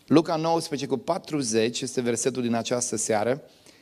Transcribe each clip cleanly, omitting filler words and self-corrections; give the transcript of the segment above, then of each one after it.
Luca 19:40 este versetul din această seară.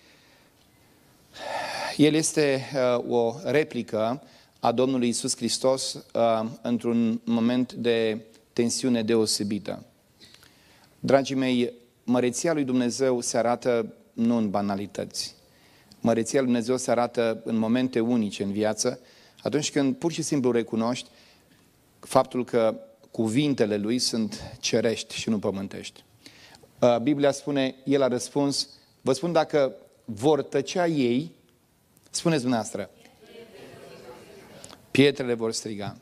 El este o replică a Domnului Iisus Hristos într-un moment de tensiune deosebită. Dragii mei, măreția lui Dumnezeu se arată nu în banalități. Măreția lui Dumnezeu se arată în momente unice în viață, atunci când pur și simplu recunoști faptul că cuvintele lui sunt cerești și nu pământești. Biblia spune, el a răspuns, vă spun dacă vor tăcea ei, spuneți dumneavoastră, pietrele vor striga.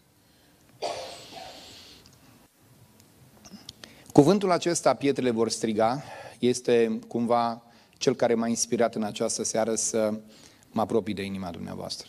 Cuvântul acesta, pietrele vor striga, este cumva cel care m-a inspirat în această seară să mă apropii de inima dumneavoastră.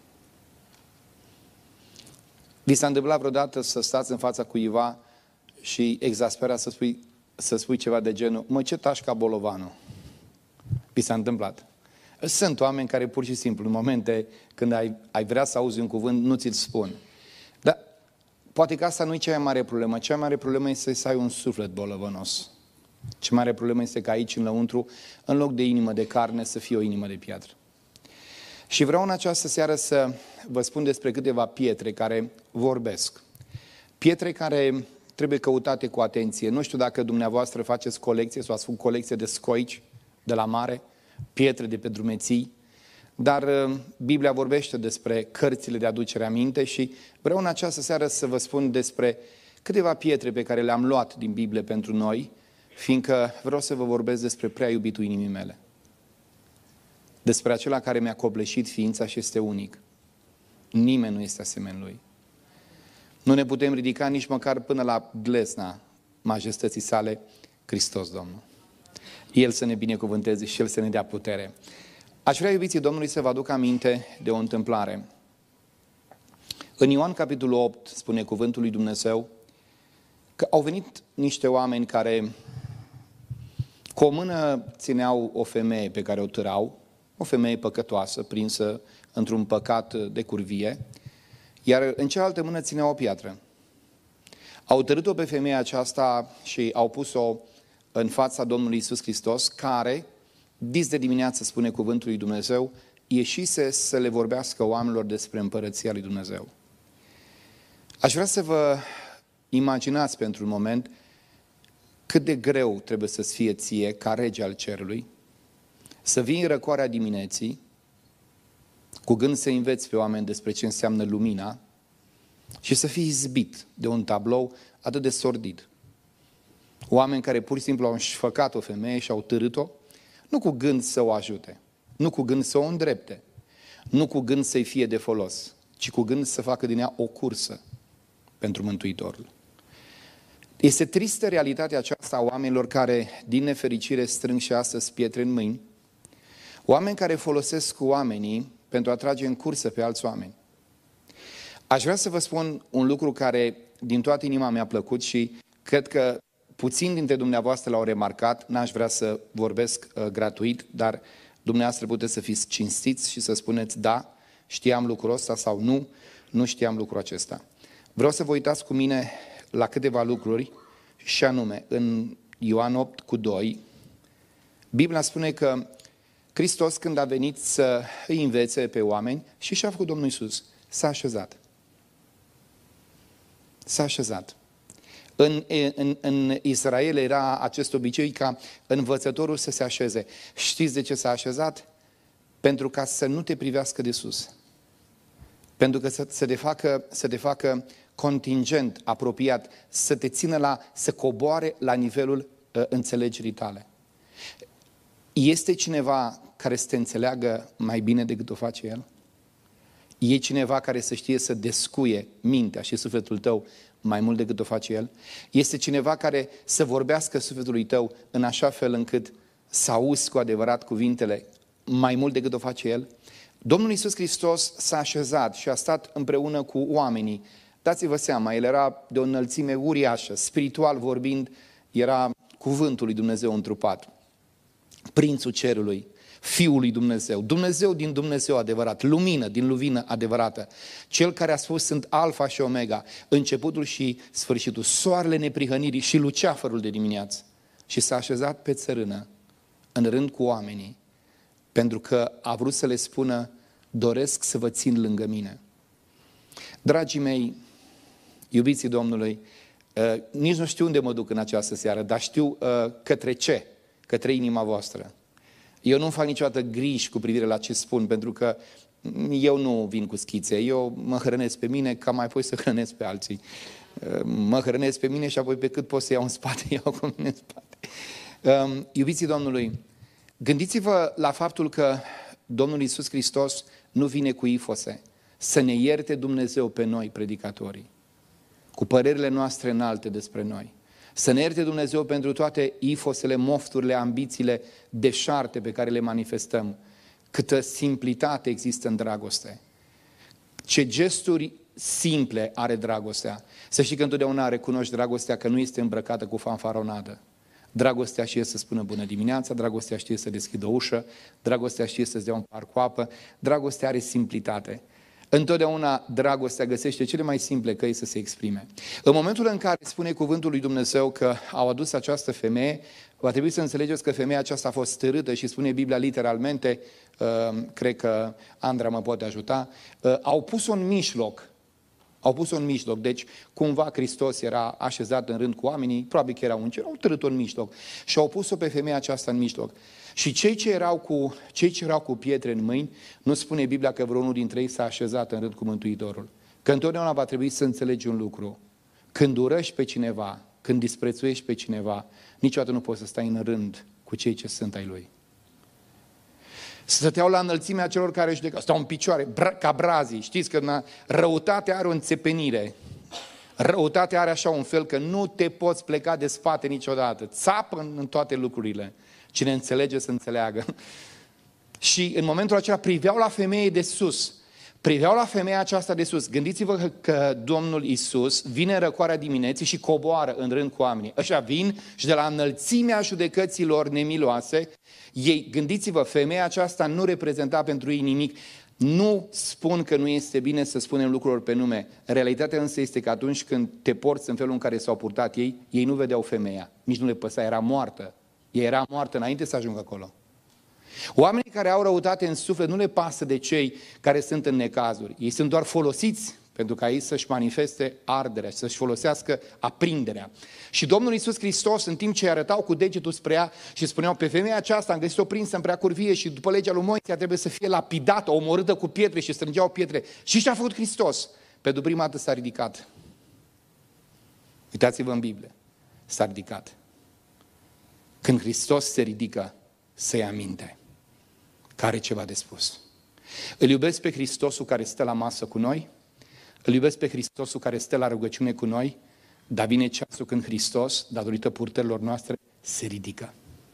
Vi s-a întâmplat vreodată să stați în fața cuiva și exasperat să spui ceva de genul, mă, ce tași ca bolovanul? Vi s-a întâmplat. Sunt oameni care pur și simplu, în momente când ai vrea să auzi un cuvânt, nu ți-l spun. Dar poate că asta nu e cea mai mare problemă. Cea mai mare problemă este să ai un suflet bolăvănos. Cea mai mare problemă este că aici, în lăuntru, în loc de inimă de carne, să fie o inimă de piatră. Și vreau în această seară să vă spun despre câteva pietre care vorbesc. Pietre care trebuie căutate cu atenție. Nu știu dacă dumneavoastră faceți colecție sau ați făcut colecție de scoici de la mare, pietre de pe drumeții, dar Biblia vorbește despre cărțile de aducere aminte și vreau în această seară să vă spun despre câteva pietre pe care le-am luat din Biblie pentru noi, fiindcă vreau să vă vorbesc despre prea iubitul inimii mele. Despre acela care mi-a copleșit ființa și este unic. Nimeni nu este asemenea lui. Nu ne putem ridica nici măcar până la glezna majestății sale, Hristos Domnul. El să ne binecuvânteze și El să ne dea putere. Aș vrea, iubiții Domnului, să vă aduc aminte de o întâmplare. În Ioan capitolul 8 spune cuvântul lui Dumnezeu că au venit niște oameni care cu o mână țineau o femeie pe care o târau, o femeie păcătoasă, prinsă într-un păcat de curvie, iar în cealaltă mână țineau o piatră. Au târât-o pe femeia aceasta și au pus-o în fața Domnului Iisus Hristos, care, dis de dimineață, spune cuvântul lui Dumnezeu, ieșise să le vorbească oamenilor despre împărăția lui Dumnezeu. Aș vrea să vă imaginați pentru un moment cât de greu trebuie să-ți fie ție, ca rege al cerului, să vii în răcoarea dimineții, cu gând să înveți pe oameni despre ce înseamnă lumina și să fii izbit de un tablou atât de sordid. Oameni care pur și simplu au înșfăcat o femeie și au târât-o, nu cu gând să o ajute, nu cu gând să o îndrepte, nu cu gând să-i fie de folos, ci cu gând să facă din ea o cursă pentru Mântuitorul. Este tristă realitatea aceasta a oamenilor care, din nefericire, strâng și astăzi pietre în mâini, oameni care folosesc oamenii pentru a trage în cursă pe alți oameni. Aș vrea să vă spun un lucru care din toată inima mi-a plăcut și cred că puțini dintre dumneavoastră l-au remarcat, n-aș vrea să vorbesc gratuit, dar dumneavoastră puteți să fiți cinstiți și să spuneți da, știam lucrul ăsta sau nu, nu știam lucrul acesta. Vreau să vă uitați cu mine la câteva lucruri și anume, în Ioan 8:2, Biblia spune că Hristos, când a venit să îi învețe pe oameni, și și-a făcut Domnul Iisus, s-a așezat. S-a așezat. În Israel era acest obicei ca învățătorul să se așeze. Știți de ce s-a așezat? Pentru ca să nu te privească de sus. Pentru că să te facă contingent, apropiat, să te țină să coboare la nivelul înțelegerii tale. Este cineva care să te înțeleagă mai bine decât o face El? E cineva care să știe să descuie mintea și sufletul tău mai mult decât o face El? Este cineva care să vorbească sufletului tău în așa fel încât să auzi cu adevărat cuvintele mai mult decât o face El? Domnul Iisus Hristos s-a așezat și a stat împreună cu oamenii. Dați-vă seama, El era de o înălțime uriașă, spiritual vorbind, era cuvântul lui Dumnezeu întrupat. Prințul cerului, Fiul lui Dumnezeu, Dumnezeu din Dumnezeu adevărat, lumină din lumină adevărată, Cel care a spus sunt Alfa și Omega, începutul și sfârșitul, soarele neprihănirii și luceafărul de dimineață. Și s-a așezat pe țărână, în rând cu oamenii, pentru că a vrut să le spună, doresc să vă țin lângă mine. Dragii mei, iubiții Domnului, nici nu știu unde mă duc în această seară, dar știu către ce? Către inima voastră. Eu nu fac niciodată griji cu privire la ce spun, pentru că eu nu vin cu schițe. Eu mă hrănesc pe mine ca mai apoi să hrănesc pe alții. Mă hrănesc pe mine și apoi pe cât pot să iau în spate, iau cu mine în spate. Iubiții Domnului, gândiți-vă la faptul că Domnul Iisus Hristos nu vine cu ifose. Să ne ierte Dumnezeu pe noi, predicatorii, cu părerile noastre înalte despre noi. Să ne ierte Dumnezeu pentru toate ifosele, mofturile, ambițiile deșarte pe care le manifestăm. Câtă simplitate există în dragoste. Ce gesturi simple are dragostea. Să știi că întotdeauna recunoști dragostea că nu este îmbrăcată cu fanfaronadă. Dragostea știe să spună bună dimineața, dragostea știe să deschidă o ușă, dragostea știe să-ți dea un par cu apă, dragostea are simplitate. Întotdeauna dragostea găsește cele mai simple căi să se exprime. În momentul în care spune cuvântul lui Dumnezeu că au adus această femeie, va trebui să înțelegeți că femeia aceasta a fost stârâtă și spune Biblia literalmente, cred că Andra mă poate ajuta, au pus-o în mijloc. Au pus-o în mijloc, deci cumva Hristos era așezat în rând cu oamenii, probabil că era un cer, au târât-o în mijloc și au pus-o pe femeia aceasta în mijloc. Și cei ce erau cu pietre în mâini, nu spune Biblia că vreunul dintre ei s-a așezat în rând cu Mântuitorul. Că întotdeauna va trebui să înțelegi un lucru. Când urăști pe cineva, când disprețuiești pe cineva, niciodată nu poți să stai în rând cu cei ce sunt ai lui. Stăteau la înălțimea celor care judecă, stau în picioare, ca brazii. Știți că răutatea are o înțepenire. Răutatea are așa un fel că nu te poți pleca de spate niciodată. Țapă în toate lucrurile. Cine înțelege să înțeleagă. Și în momentul acela priveau la femeie de sus. Priveau la femeia aceasta de sus. Gândiți-vă că Domnul Iisus vine în răcoarea dimineții și coboară în rând cu oamenii. Ăștia vin și de la înălțimea judecăților nemiloase, ei, gândiți-vă, femeia aceasta nu reprezenta pentru ei nimic. Nu spun că nu este bine să spunem lucrurilor pe nume. Realitatea însă este că atunci când te porți în felul în care s-au purtat ei, ei nu vedeau femeia. Nici nu le păsa, era moartă. Ea era moartă înainte să ajungă acolo. Oamenii care au răutate în suflet nu le pasă de cei care sunt în necazuri. Ei sunt doar folosiți pentru ca ei să-și manifeste arderea și să-și folosească aprinderea. Și Domnul Iisus Hristos, în timp ce arătau cu degetul spre ea și spuneau, pe femeia aceasta am găsit-o prinsă în prea curvie și după legea lui Moise trebuie să fie lapidată, omorâtă cu pietre și strângeau pietre. Și ce a făcut Hristos? Pentru prima dată s-a ridicat. Uitați-vă în Biblie. S-a ridicat. Când Hristos se ridică, să ia minte că are ceva de spus. Îl iubesc pe Hristosul care stă la masă cu noi, îl iubesc pe Hristosul care stă la rugăciune cu noi, dar vine ceasul când Hristos, datorită purtărilor noastre, se ridică.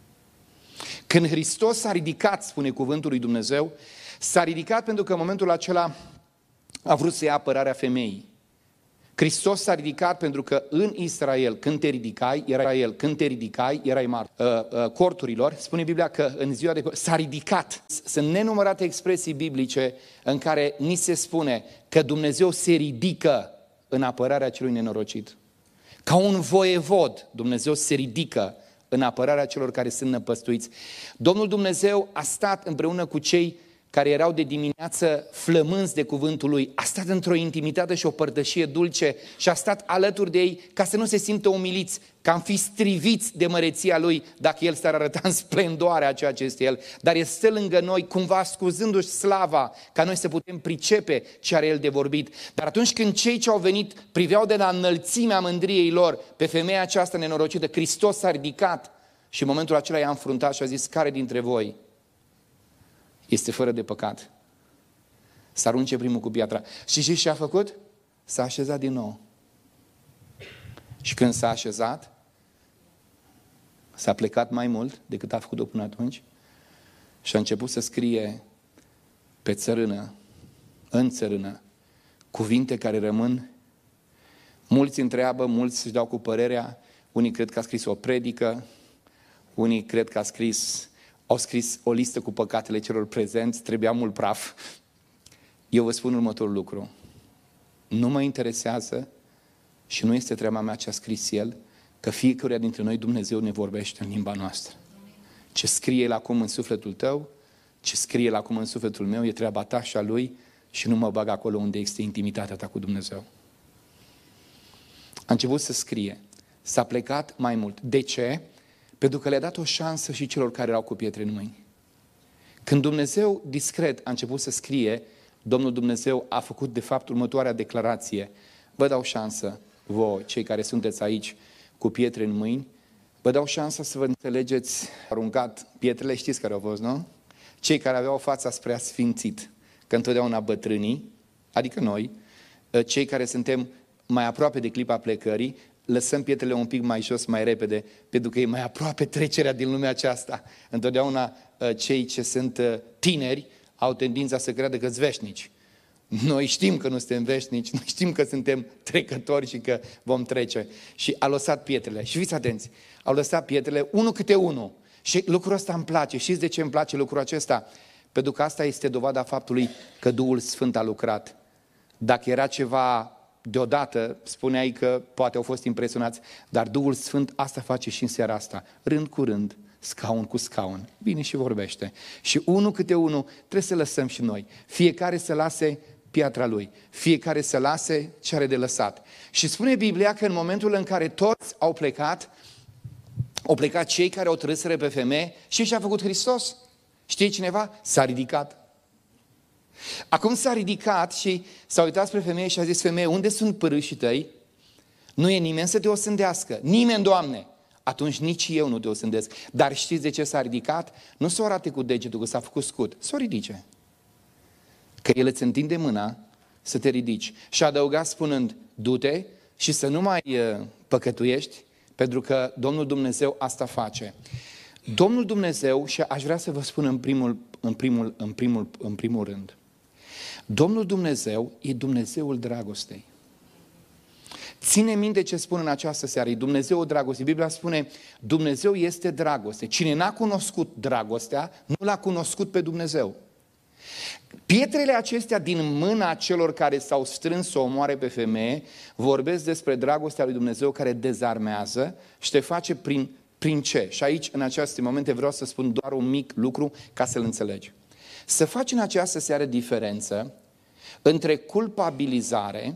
Când Hristos s-a ridicat, spune cuvântul lui Dumnezeu, s-a ridicat pentru că în momentul acela a vrut să ia apărarea femeii. Hristos s-a ridicat pentru că în Israel, când te ridicai, erai corturilor. Spune Biblia că în ziua de s-a ridicat. Sunt nenumărate expresii biblice în care ni se spune că Dumnezeu se ridică în apărarea celui nenorocit. Ca un voievod, Dumnezeu se ridică în apărarea celor care sunt năpăstuiți. Domnul Dumnezeu a stat împreună cu cei care erau de dimineață flămânzi de cuvântul lui, a stat într-o intimitate și o părtășie dulce și a stat alături de ei ca să nu se simtă umiliți, ca am fi striviți de măreția lui dacă el s-ar arăta în splendoarea a ceea ce este el. Dar el stă lângă noi, cumva ascuzându-și slava, ca noi să putem pricepe ce are el de vorbit. Dar atunci când cei ce au venit priveau de la înălțimea mândriei lor pe femeia aceasta nenorocită, Hristos s-a ridicat și în momentul acela i-a înfruntat și a zis, care dintre voi este fără de păcat? Să arunce primul cu piatra. Și ce a făcut? S-a așezat din nou. Și când s-a așezat, s-a plecat mai mult decât a făcut-o până atunci și a început să scrie pe țărână, în țărână, cuvinte care rămân. Mulți întreabă, mulți își dau cu părerea, unii cred că a scris o predică, unii cred că a scris au scris o listă cu păcatele celor prezenți, trebuia mult praf. Eu vă spun următorul lucru. Nu mă interesează și nu este treaba mea ce a scris el, că fiecare dintre noi Dumnezeu ne vorbește în limba noastră. Ce scrie el acum în sufletul tău, ce scrie el acum în sufletul meu, e treaba ta și a lui și nu mă bag acolo unde este intimitatea ta cu Dumnezeu. A început să scrie. S-a plecat mai mult. De ce? Pentru că le-a dat o șansă și celor care erau cu pietre în mâini. Când Dumnezeu discret a început să scrie, Domnul Dumnezeu a făcut de fapt următoarea declarație. Vă dau șansă, voi, cei care sunteți aici cu pietre în mâini, vă dau șansa să vă înțelegeți, aruncat pietrele, știți care au fost, nu? Cei care aveau fața spre asfințit, că întotdeauna bătrânii, adică noi, cei care suntem mai aproape de clipa plecării, lăsăm pietrele un pic mai jos, mai repede, pentru că e mai aproape trecerea din lumea aceasta. Întotdeauna cei ce sunt tineri au tendința să creadă că-s veșnici. Noi știm că nu suntem veșnici, noi știm că suntem trecători și că vom trece. Și a lăsat pietrele. Și fiți atenți, au lăsat pietrele unul câte unul. Și lucrul ăsta îmi place. Știți de ce îmi place lucrul acesta? Pentru că asta este dovada faptului că Duhul Sfânt a lucrat. Dacă era ceva deodată, spuneai că poate au fost impresionați, dar Duhul Sfânt asta face și în seara asta, rând cu rând, scaun cu scaun, vine și vorbește. Și unul câte unul trebuie să lăsăm și noi. Fiecare să lase piatra lui, fiecare să lase ce are de lăsat. Și spune Biblia că în momentul în care toți au plecat cei care au trăsără pe femeie și ce a făcut Hristos? Știe cineva? S-a ridicat. Acum s-a ridicat și s-a uitat spre femeie și a zis, femeie, unde sunt părâșii tăi? Nu e nimeni să te osândească. Nimeni, Doamne. Atunci nici eu nu te osândesc. Dar știți de ce s-a ridicat? Nu s-o arate cu degetul că s-a făcut scut. S-o ridice. Că El îți întinde mâna să te ridici. Și a adăugat spunând, du-te și să nu mai păcătuiești, pentru că Domnul Dumnezeu asta face. Domnul Dumnezeu, și aș vrea să vă spun în primul rând, Domnul Dumnezeu e Dumnezeul dragostei. Ține minte ce spun în această seară, e Dumnezeul dragostei. Biblia spune, Dumnezeu este dragoste. Cine n-a cunoscut dragostea, nu l-a cunoscut pe Dumnezeu. Pietrele acestea din mâna celor care s-au strâns să o omoare pe femeie, vorbesc despre dragostea lui Dumnezeu care dezarmează și te face prin ce? Și aici, în aceste momente, vreau să spun doar un mic lucru ca să-l înțelegi. Să faci în această seară diferență între culpabilizare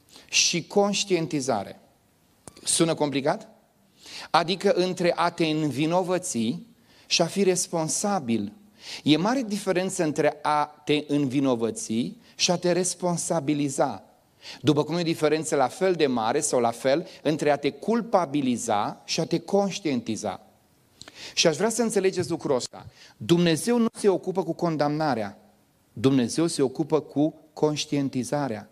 și conștientizare. Sună complicat? Adică între a te învinovăți și a fi responsabil. E mare diferență între a te învinovăți și a te responsabiliza. După cum e o diferență la fel de mare sau la fel între a te culpabiliza și a te conștientiza. Și aș vrea să înțelegeți lucrul ăsta. Dumnezeu nu se ocupă cu condamnarea. Dumnezeu se ocupă cu conștientizarea.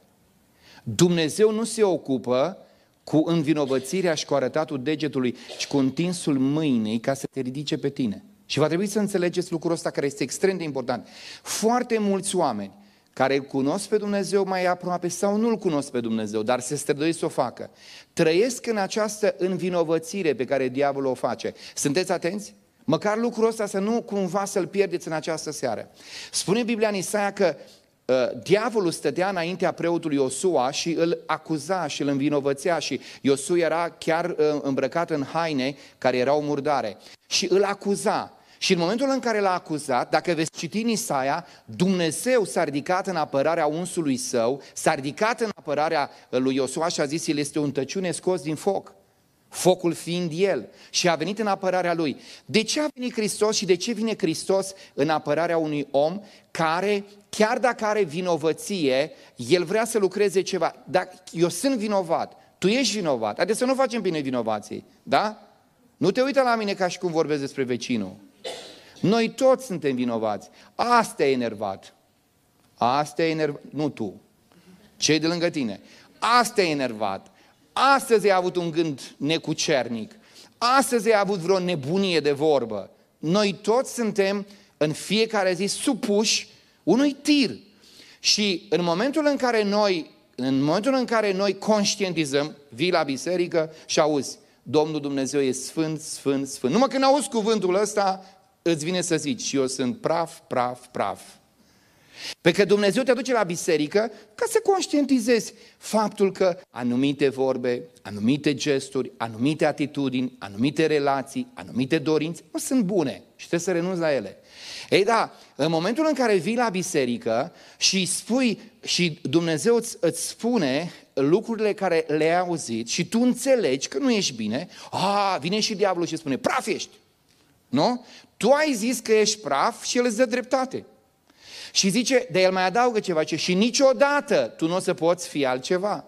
Dumnezeu nu se ocupă cu învinovățirea și cu arătatul degetului, ci cu întinsul mâinii ca să te ridice pe tine. Și va trebui să înțelegeți lucrul ăsta care este extrem de important. Foarte mulți oameni care îl cunosc pe Dumnezeu mai aproape sau nu îl cunosc pe Dumnezeu, dar se străduiesc să o facă, trăiesc în această învinovățire pe care diavolul o face. Sunteți atenți? Măcar lucrul ăsta să nu cumva să-l pierdeți în această seară. Spune Biblia în Isaia că diavolul stătea înaintea preotului Iosua și îl acuza și îl învinovățea și Iosua era chiar îmbrăcat în haine care erau murdare și îl acuza. Și în momentul în care l-a acuzat, dacă veți citi în Isaia, Dumnezeu s-a ridicat în apărarea unsului său, s-a ridicat în apărarea lui Iosua și a zis, el este un tăciune scos din foc, focul fiind el, și a venit în apărarea lui. De ce a venit Hristos și de ce vine Hristos în apărarea unui om care, chiar dacă are vinovăție, el vrea să lucreze ceva? Dacă eu sunt vinovat, tu ești vinovat, haideți să nu facem bine vinovații, da? Nu te uita la mine ca și cum vorbesc despre vecinul. Noi toți suntem vinovați. Asta e enervat. Asta e enervat. Nu tu. Cei de lângă tine. Asta e enervat. Astăzi ai avut un gând necucernic. Astăzi ai avut vreo nebunie de vorbă. Noi toți suntem în fiecare zi supuși unui tir. Și în momentul în care noi conștientizăm, vii la biserică și auzi, Domnul Dumnezeu e sfânt, sfânt, sfânt. Numai când auzi cuvântul ăsta, îți vine să zici, și eu sunt praf, praf, praf. Pentru că Dumnezeu te aduce la biserică ca să conștientizezi faptul că anumite vorbe, anumite gesturi, anumite atitudini, anumite relații, anumite dorințe nu sunt bune și trebuie să renunți la ele. Ei da, în momentul în care vii la biserică și spui și Dumnezeu îți spune lucrurile care le-ai auzit și tu înțelegi că nu ești bine, vine și diavolul și spune, praf ești. Nu? Tu ai zis că ești praf și el îți dă dreptate. Și zice, de el mai adaugă ceva, și niciodată tu nu o să poți fi altceva.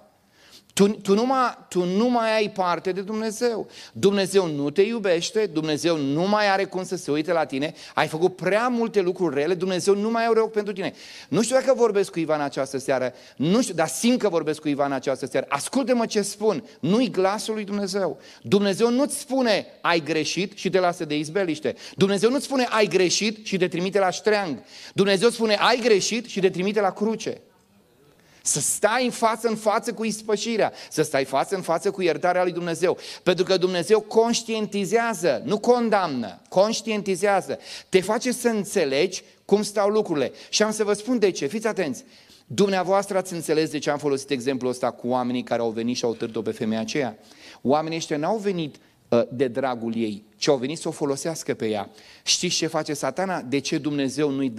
Tu nu mai ai parte de Dumnezeu. Dumnezeu nu te iubește, Dumnezeu nu mai are cum să se uite la tine, ai făcut prea multe lucruri rele, Dumnezeu nu mai are ochi pentru tine. Nu știu dacă vorbesc cu Ivan această seară, nu știu, dar simt că vorbesc cu Ivan această seară. Ascultă-mă ce spun, nu-i glasul lui Dumnezeu. Dumnezeu nu-ți spune ai greșit și te lasă de izbeliște. Dumnezeu nu-ți spune ai greșit și te trimite la ștreang. Dumnezeu spune ai greșit și te trimite la cruce. Să stai în față cu ispășirea, să stai față în față cu iertarea lui Dumnezeu. Pentru că Dumnezeu conștientizează, nu condamnă, conștientizează. Te face să înțelegi cum stau lucrurile. Și am să vă spun de ce, fiți atenți. Dumneavoastră ați înțeles de ce am folosit exemplul ăsta cu oamenii care au venit și au târât-o pe femeia aceea. Oamenii ăștia n-au venit de dragul ei, ci au venit să o folosească pe ea. Știți ce face Satana? De ce Dumnezeu nu-i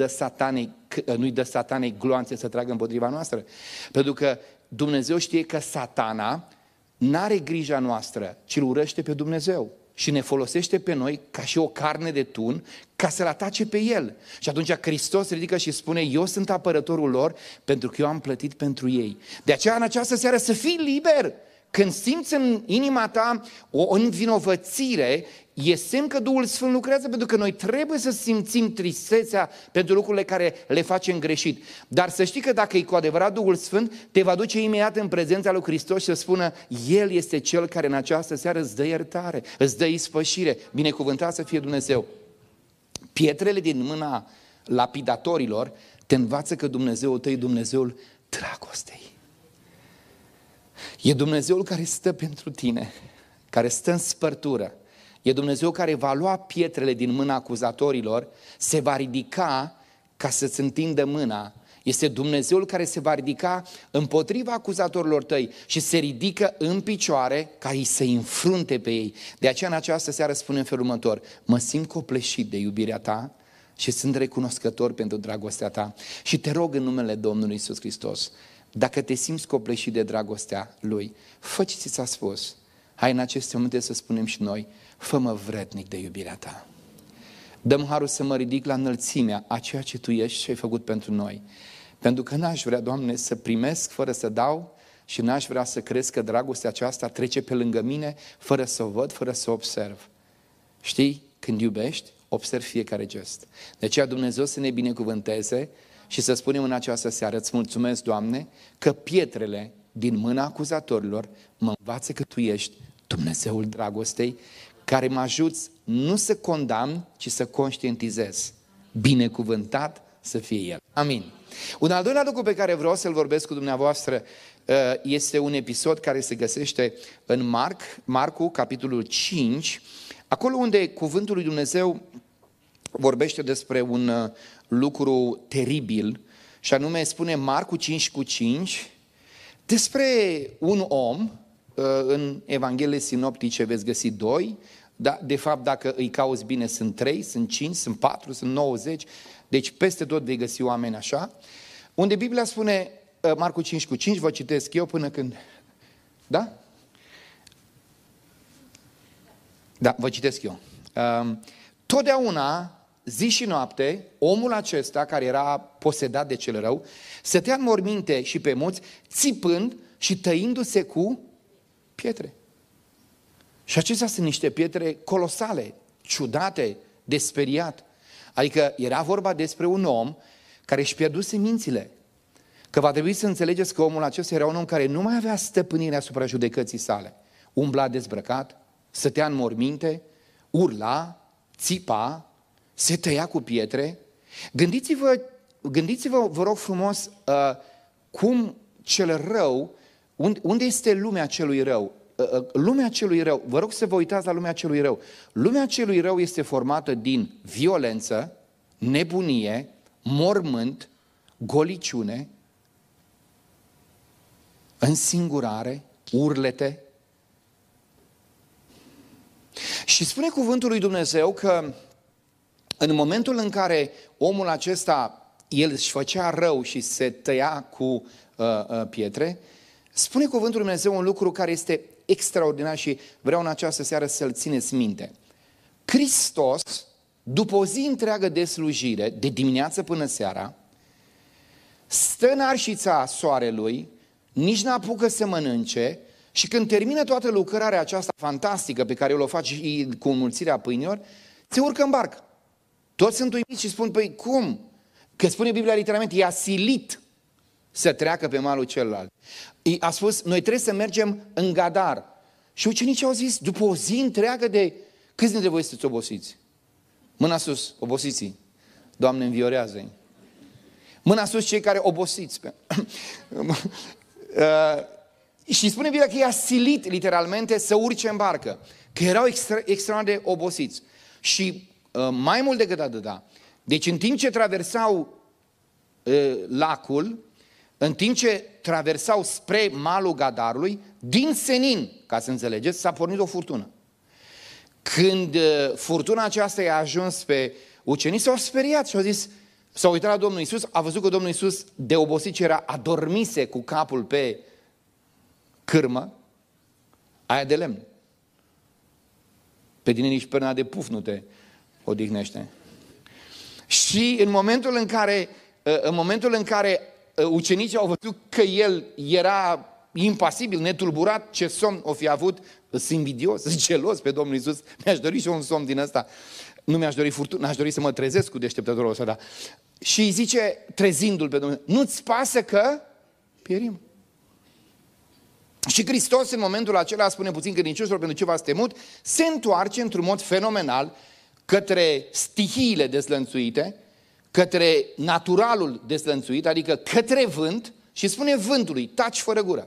dă satanei gloanțe să tragă împotriva noastră? Pentru că Dumnezeu știe că Satana n-are grija noastră, ci îl urăște pe Dumnezeu și ne folosește pe noi ca și o carne de tun ca să-l atace pe el. Și atunci Hristos ridică și spune, eu sunt apărătorul lor pentru că eu am plătit pentru ei. De aceea în această seară să fii liber. Când simți în inima ta o învinovățire, e semn că Duhul Sfânt lucrează, pentru că noi trebuie să simțim tristețea pentru lucrurile care le facem greșit. Dar să știi că dacă e cu adevărat Duhul Sfânt, te va duce imediat în prezența lui Hristos și să spună, El este Cel care în această seară îți dă iertare, îți dă ispășire. Binecuvântat să fie Dumnezeu. Pietrele din mâna lapidatorilor te învață că Dumnezeul tău e Dumnezeul dragostei. E Dumnezeul care stă pentru tine, care stă în spărtură. E Dumnezeu care va lua pietrele din mâna acuzatorilor, se va ridica ca să-ți întindă mâna. Este Dumnezeul care se va ridica împotriva acuzatorilor tăi și se ridică în picioare ca ei să-i înfrunte pe ei. De aceea în această seară spune în felul următor, mă simt copleșit de iubirea ta și sunt recunoscător pentru dragostea ta. Și te rog în numele Domnului Iisus Hristos, dacă te simți copleșit de dragostea Lui, fă ce ți s-a spus. Hai în aceste momente să spunem și noi, fă-mă vrednic de iubirea ta. Dă-mi harul să mă ridic la înălțimea a ceea ce Tu ești și ai făcut pentru noi. Pentru că n-aș vrea, Doamne, să primesc fără să dau și n-aș vrea să crezi că dragostea aceasta trece pe lângă mine fără să o văd, fără să o observ. Știi? Când iubești, observi fiecare gest. De aceea Dumnezeu să ne binecuvânteze și să spunem în această seară, îți mulțumesc, Doamne, că pietrele din mâna acuzatorilor mă învață că Tu ești Dumnezeul dragostei, care mă ajuți nu să condamn, ci să conștientizez. Binecuvântat să fie El. Amin. Un al doilea lucru pe care vreau să-l vorbesc cu dumneavoastră este un episod care se găsește în Marcu, capitolul 5, acolo unde cuvântul lui Dumnezeu vorbește despre un lucru teribil, și anume spune Marcu 5:5, despre un om, în Evangheliile sinoptice veți găsi 2, dar de fapt dacă îi cauți bine sunt 3, sunt 5, sunt 4, sunt 90, deci peste tot vei găsi oameni așa, unde Biblia spune, Marcu 5:5, vă citesc eu până când, da? Da, vă citesc eu. Totdeauna, zi și noapte, omul acesta, care era posedat de cel rău, stătea în morminte și pe munți, țipând și tăindu-se cu pietre. Și acestea sunt niște pietre colosale, ciudate, de speriat. Adică era vorba despre un om care își pierduse mințile. Că va trebui să înțelegeți că omul acesta era un om care nu mai avea stăpânire asupra judecății sale. Umbla dezbrăcat, stătea în morminte, urla, țipa, se tăia cu pietre. Gândiți-vă, vă rog frumos, cum cel rău, unde este lumea celui rău? lumea celui rău, vă rog să vă uitați la lumea celui rău. Lumea celui rău este formată din violență, nebunie, mormânt, goliciune, însingurare, urlete. Și spune cuvântul lui Dumnezeu că în momentul în care omul acesta, el își făcea rău și se tăia cu pietre, spune cuvântul lui Dumnezeu un lucru care este extraordinar și vreau în această seară să-l țineți minte. Hristos, după o zi întreagă de slujire, de dimineață până seara, stă în arșița soarelui, nici n-apucă să mănânce și când termină toată lucrarea aceasta fantastică pe care el o face și cu înmulțirea pâinilor, se urcă în barcă. Toți sunt uimiți și spun, păi cum? Că spune Biblia literalmente, i-a silit să treacă pe malul celălalt. A spus, noi trebuie să mergem în Gadar. Și ucenicii au zis, după o zi întreagă de... Câți dintre voi sunteți obosiți? Mâna sus, obosiții. Doamne, înviorează-i. Mâna sus cei care obosiți. Și spune Biblia că i-a silit literalmente să urce în barcă. Că erau extraordinar de obosiți. Și mai mult decât atâta. Deci în timp ce traversau lacul, în timp ce traversau spre malul Gadarului, din senin, ca să înțelegeți, s-a pornit o furtună. Când furtuna aceasta i-a ajuns pe ucenici, s-au speriat și au zis, s-au uitat la Domnul Iisus, a văzut că Domnul Iisus, de obosit ce era, adormise cu capul pe cârmă, aia de lemn. Pe tine nici perna de puf nu te odihnește. Și în momentul în care ucenicii au văzut că el era impasibil, netulburat, ce somn o fi avut, sunt invidios, gelos pe Domnul Iisus, mi-aș dori și eu un somn din ăsta. Nu mi-aș dori furtună, aș dori să mă trezesc cu deșteptătorul ăsta, da. Și îi zice, trezindu-l pe Domnul, nu-ți pasă că pierim? Și Hristos în momentul acela spune puțin credincioșilor, pentru ce v-ați temut, se întoarce într-un mod fenomenal către stihiile deslănțuite, către naturalul deslănțuit, adică către vânt și spune vântului, taci fără gură.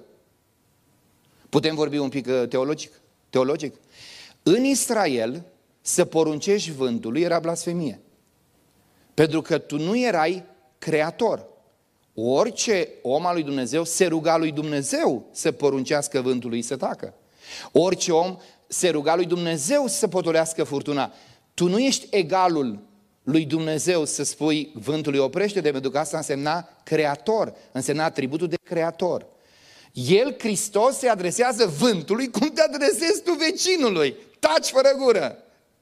Putem vorbi un pic teologic? În Israel, să poruncești vântului era blasfemie. Pentru că tu nu erai creator. Orice om al lui Dumnezeu se ruga lui Dumnezeu să poruncească vântului să tacă. Orice om se ruga lui Dumnezeu să potolească furtuna. Tu nu ești egalul lui Dumnezeu să spui vântului oprește-te, pentru că asta însemna creator, însemna atributul de creator. El, Hristos, se adresează vântului cum te adresezi tu vecinului. Taci fără gură!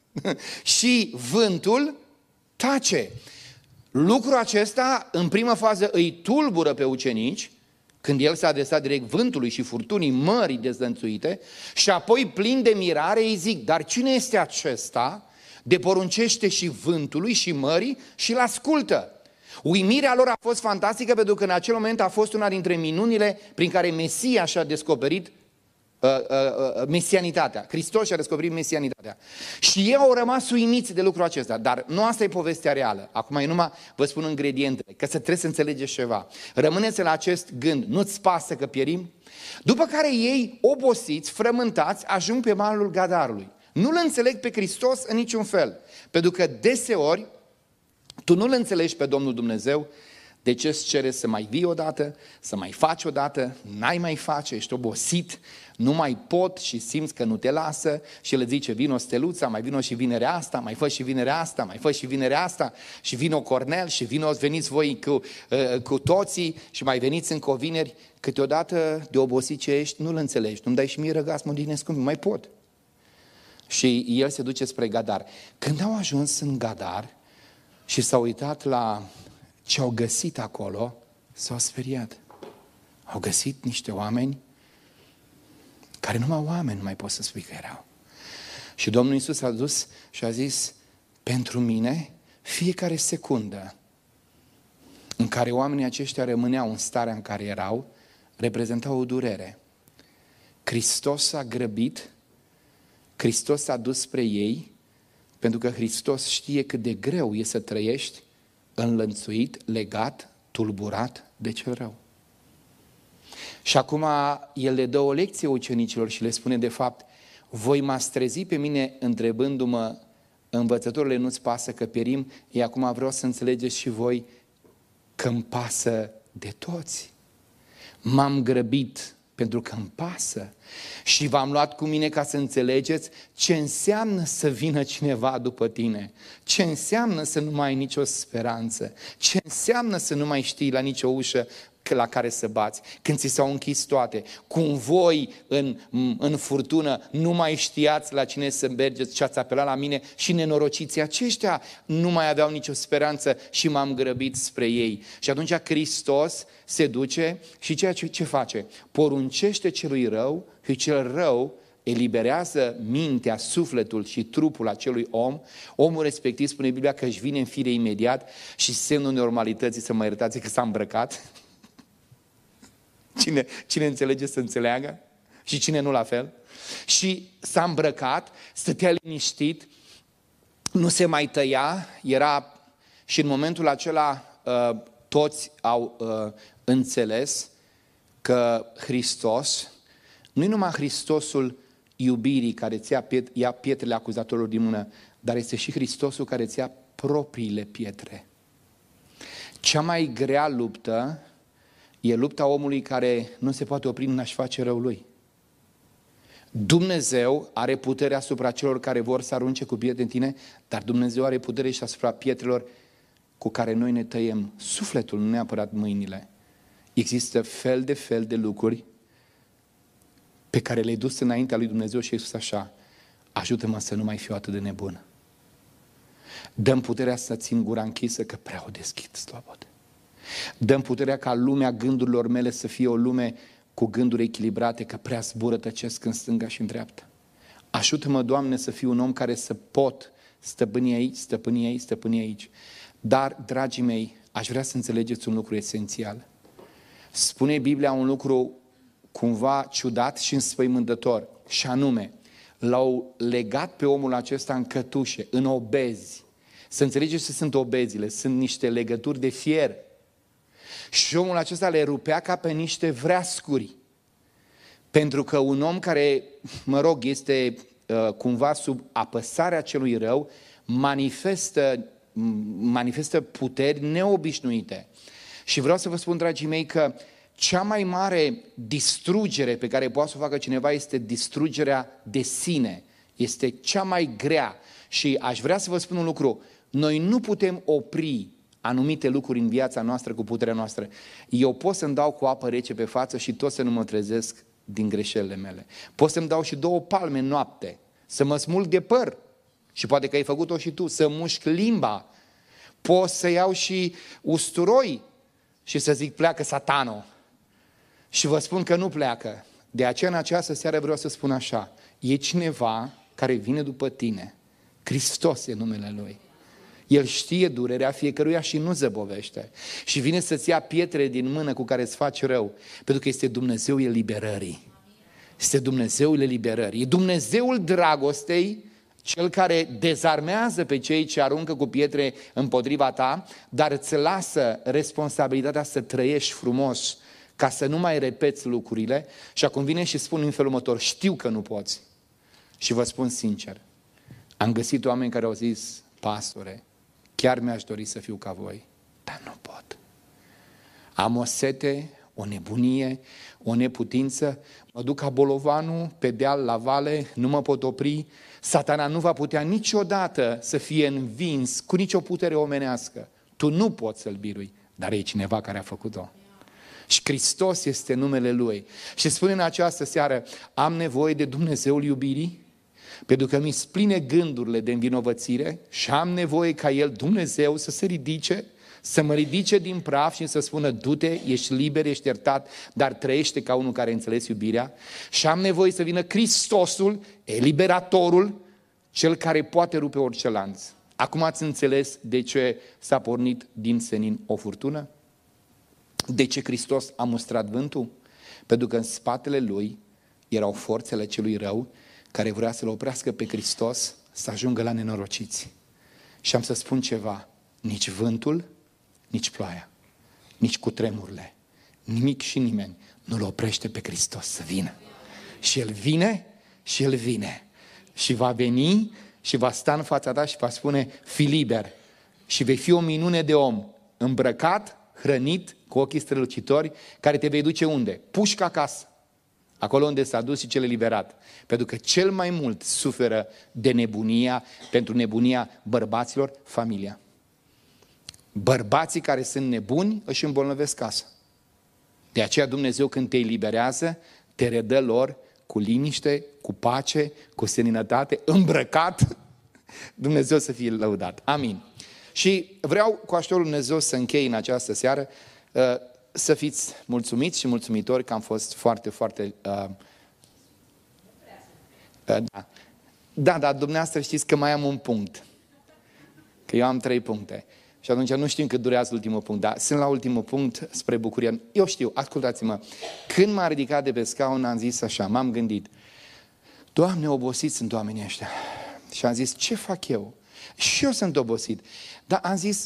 Și vântul tace. Lucrul acesta, în prima fază, îi tulbură pe ucenici, când el s-a adresat direct vântului și furtunii mării dezlănțuite, și apoi, plin de mirare, îi zic, dar cine este acesta de poruncește și vântului și mării și l-ascultă? Uimirea lor a fost fantastică, pentru că în acel moment a fost una dintre minunile prin care Mesia și-a descoperit mesianitatea. Hristos și-a descoperit mesianitatea. Și ei au rămas uimiți de lucrul acesta. Dar nu asta e povestea reală. Acum eu numai vă spun ingredientele, că să trebuie să înțelegeți ceva. Rămâneți la acest gând. Nu-ți pasă că pierim? După care ei, obosiți, frământați, ajung pe malul Gadarului. Nu-L înțeleg pe Hristos în niciun fel. Pentru că deseori tu nu-L înțelegi pe Domnul Dumnezeu. De ce îți cere să mai vii odată, să mai faci odată, n-ai mai face, ești obosit, nu mai pot și simți că nu te lasă și le zice, vino steluța, mai vino și vinerea asta, mai fă și vinerea asta, mai fă și vinerea asta și vino Cornel și veniți voi cu toții și mai veniți încă o vineri. Câteodată de obosit ce ești, nu-L înțelegi, nu-mi dai și mie răgaz, mă odihnesc cum mai pot. Și el se duce spre Gadar. Când au ajuns în Gadar și s-au uitat la ce au găsit acolo, s-au speriat. Au găsit niște oameni care numai oameni nu mai pot să spui că erau. Și Domnul Iisus a dus și a zis, pentru mine, fiecare secundă în care oamenii aceștia rămâneau în starea în care erau, reprezentau o durere. Hristos s-a grăbit, Hristos s-a dus spre ei, pentru că Hristos știe cât de greu e să trăiești înlănțuit, legat, tulburat de cel rău. Și acum el le dă o lecție ucenicilor și le spune de fapt, voi m-ați trezit pe mine întrebându-mă, învățătorile, nu-ți pasă că perim? E acum vreau să înțelegeți și voi că îmi pasă de toți. M-am grăbit pentru că îmi pasă și v-am luat cu mine ca să înțelegeți ce înseamnă să vină cineva după tine, ce înseamnă să nu mai ai nicio speranță, ce înseamnă să nu mai știi la nicio ușă la care să bați, când ți s-au închis toate, cum voi în furtună nu mai știați la cine să mergeți și ați apelat la mine și nenorociții aceștia nu mai aveau nicio speranță și m-am grăbit spre ei. Și atunci Hristos se duce și ceea ce face? Poruncește celui rău și cel rău eliberează mintea, sufletul și trupul acelui om. Omul respectiv, spune Biblia, că își vine în fire imediat și semnul normalității, să mă iertați, că s-a îmbrăcat. Cine înțelege să înțeleagă și cine nu la fel. Și s-a îmbrăcat, stătea liniștit, nu se mai tăia, era și în momentul acela toți au înțeles că Hristos nu e numai Hristosul iubirii care îți ia pietrele acuzatorilor din mână, dar este și Hristosul care îți ia propriile pietre. Cea mai grea luptă e lupta omului care nu se poate opri în a-și face rău lui. Dumnezeu are putere asupra celor care vor să arunce cu pietre în tine, dar Dumnezeu are putere și asupra pietrelor cu care noi ne tăiem sufletul, nu neapărat mâinile. Există fel de lucruri pe care le-ai dus înaintea lui Dumnezeu și Iisus așa, ajută-mă să nu mai fiu atât de nebun. Dă-mi puterea să țin gura închisă, că prea o deschid, slobod. Dă-mi puterea ca lumea gândurilor mele să fie o lume cu gânduri echilibrate, că prea zbură, tăcesc în stânga și în dreapta. Ajută-mă, Doamne, să fiu un om care să pot stăpâni aici, stăpâni aici, stăpâni aici. Dar, dragii mei, aș vrea să înțelegeți un lucru esențial. Spune Biblia un lucru cumva ciudat și înspăimântător, și anume, l-au legat pe omul acesta în cătușe, în obezi. Să înțelegeți ce sunt obezile, sunt niște legături de fier. Și omul acesta le rupea ca pe niște vreascuri. Pentru că un om care, este cumva sub apăsarea celui rău, manifestă puteri neobișnuite. Și vreau să vă spun, dragii mei, că cea mai mare distrugere pe care poate să o facă cineva este distrugerea de sine. Este cea mai grea. Și aș vrea să vă spun un lucru. Noi nu putem opri anumite lucruri în viața noastră cu puterea noastră. Eu pot să-mi dau cu apă rece pe față și tot să nu mă trezesc din greșelile mele. Pot să-mi dau și 2 palme în noapte, să mă smulg de păr și poate că ai făcut-o și tu, să mușc limba. Pot să iau și usturoi și să zic pleacă satanul. Și vă spun că nu pleacă. De aceea în această seară vreau să spun așa, e cineva care vine după tine. Hristos e numele Lui. El știe durerea fiecăruia și nu zăbovește. Și vine să-ți ia pietre din mână cu care îți faci rău. Pentru că este Dumnezeul eliberării. Este Dumnezeul eliberării. E Dumnezeul dragostei, cel care dezarmează pe cei ce aruncă cu pietre împotriva ta, dar îți lasă responsabilitatea să trăiești frumos, ca să nu mai repeți lucrurile. Și acum vine și spun în felul următor, știu că nu poți. Și vă spun sincer, am găsit oameni care au zis, pastore, chiar mi-aș dori să fiu ca voi, dar nu pot. Am o sete, o nebunie, o neputință, mă duc ca bolovanul pe deal la vale, nu mă pot opri, Satana nu va putea niciodată să fie învins cu nicio putere omenească. Tu nu poți să-l birui, dar e cineva care a făcut-o. Și Hristos este numele Lui. Și spune în această seară, am nevoie de Dumnezeul iubirii, pentru că mi spline gândurile de învinovățire și am nevoie ca El, Dumnezeu, să se ridice, să mă ridice din praf și să spună, du-te, ești liber, ești iertat, dar trăiește ca unul care a înțeles iubirea. Și am nevoie să vină Hristosul, eliberatorul, cel care poate rupe orice lanț. Acum ați înțeles de ce s-a pornit din senin o furtună? De ce Hristos a mustrat vântul? Pentru că în spatele Lui erau forțele celui rău care vrea să-L oprească pe Hristos să ajungă la nenorociți. Și am să spun ceva, nici vântul, nici ploaia, nici cutremurile, nimic și nimeni nu-L oprește pe Hristos să vină. Și El vine și El vine. Și va veni și va sta în fața ta și va spune, fii liber. Și vei fi o minune de om, îmbrăcat, hrănit, cu ochii strălucitori, care te vei duce unde? Pușca acasă. Acolo unde s-a dus și cel eliberat. Pentru că cel mai mult suferă de nebunia, pentru nebunia bărbaților, familia. Bărbații care sunt nebuni își îmbolnăvesc casa. De aceea Dumnezeu când te eliberează, te redă lor cu liniște, cu pace, cu seninătate, îmbrăcat. Dumnezeu să fie lăudat. Amin. Și vreau cu ajutorul lui Dumnezeu să închei în această seară, să fiți mulțumiți și mulțumitori că am fost foarte, foarte... Da, dumneavoastră știți că mai am un punct. Că eu am 3 puncte. Și atunci nu știm cât durează ultimul punct, dar sunt la ultimul punct spre bucurie. Eu știu, ascultați-mă, când m-am ridicat de pe scaun, am zis așa, m-am gândit, Doamne, obosiți sunt oamenii ăștia. Și am zis, ce fac eu? Și eu sunt obosit. Dar am zis,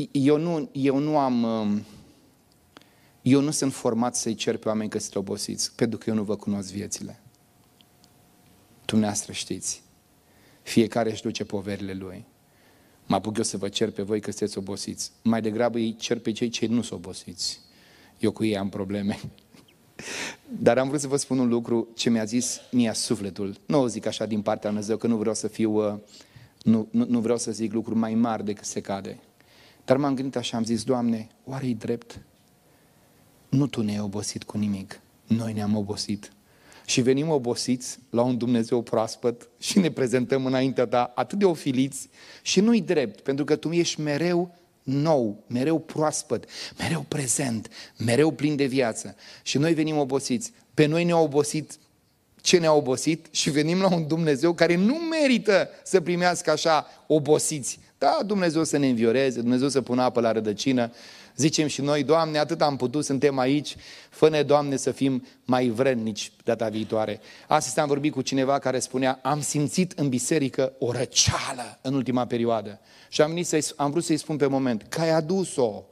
eu nu sunt format să-i cer pe oameni că sunt obosiți, pentru că eu nu vă cunosc viețile. Dumneavoastră știți. Fiecare își duce poverile lui. Mă apuc eu să vă cer pe voi că sunteți obosiți. Mai degrabă îi cer pe cei ce nu sunt obosiți. Eu cu ei am probleme. Dar am vrut să vă spun un lucru ce mi-a zis mie sufletul. Nu o zic așa din partea lui Dumnezeu, că nu vreau să fiu... Nu vreau să zic lucruri mai mari decât se cade. Dar m-am gândit așa, am zis, Doamne, oare-i drept? Nu Tu ne-ai obosit cu nimic. Noi ne-am obosit. Și venim obosiți la un Dumnezeu proaspăt și ne prezentăm înaintea Ta atât de ofiliți și nu-i drept, pentru că Tu ești mereu nou, mereu proaspăt, mereu prezent, mereu plin de viață. Și noi venim obosiți. Pe noi ne-a obosit ce ne-a obosit și venim la un Dumnezeu care nu merită să primească așa obosiți. Da, Dumnezeu să ne învioreze, Dumnezeu să pună apă la rădăcină. Zicem și noi, Doamne, atât am putut, suntem aici, fă-ne, Doamne, să fim mai vrednici data viitoare. Astăzi am vorbit cu cineva care spunea, am simțit în biserică o răceală în ultima perioadă. Și am vrut să-i spun pe moment, că ai adus-o.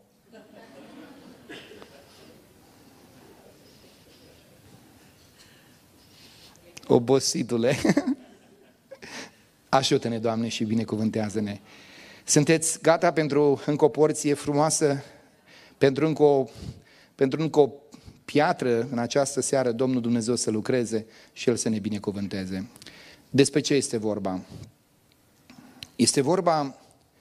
Obositule, ajută-ne, Doamne, și binecuvântează-ne. Sunteți gata pentru încă o porție frumoasă? Pentru încă o piatră în această seară, Domnul Dumnezeu să lucreze și El să ne binecuvânteze. Despre ce este vorba? Este vorba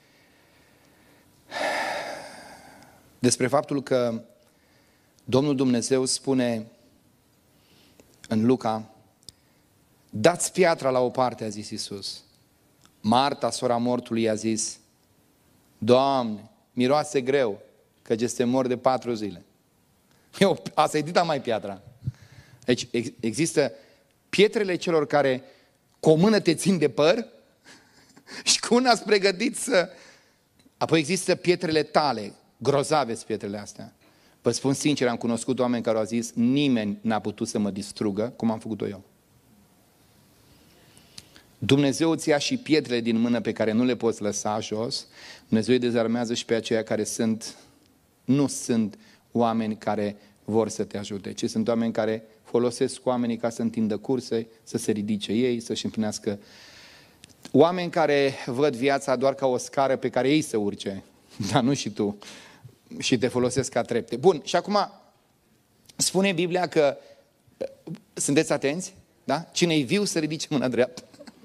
despre faptul că Domnul Dumnezeu spune în Luca, dați piatra la o parte, a zis Iisus. Marta, sora mortului, i-a zis, Doamne, miroase greu, căci este mor de 4 zile. A sădit mai piatra. Deci există pietrele celor care cu o mână te țin de păr și cu una-ți pregătit să... Apoi există pietrele tale, grozave pietrele astea. Vă spun sincer, am cunoscut oameni care au zis, nimeni n-a putut să mă distrugă cum am făcut-o eu. Dumnezeu îți ia și pietrele din mână pe care nu le poți lăsa jos. Dumnezeu îi dezarmează și pe aceia care nu sunt oameni care vor să te ajute, ci sunt oameni care folosesc oamenii ca să întindă curse, să se ridice ei, să-și împlinească. Oameni care văd viața doar ca o scară pe care ei să urce, dar nu și tu. Și te folosesc ca trepte. Bun, și acum spune Biblia că, sunteți atenți? Da? Cine-i viu să ridice mâna dreaptă.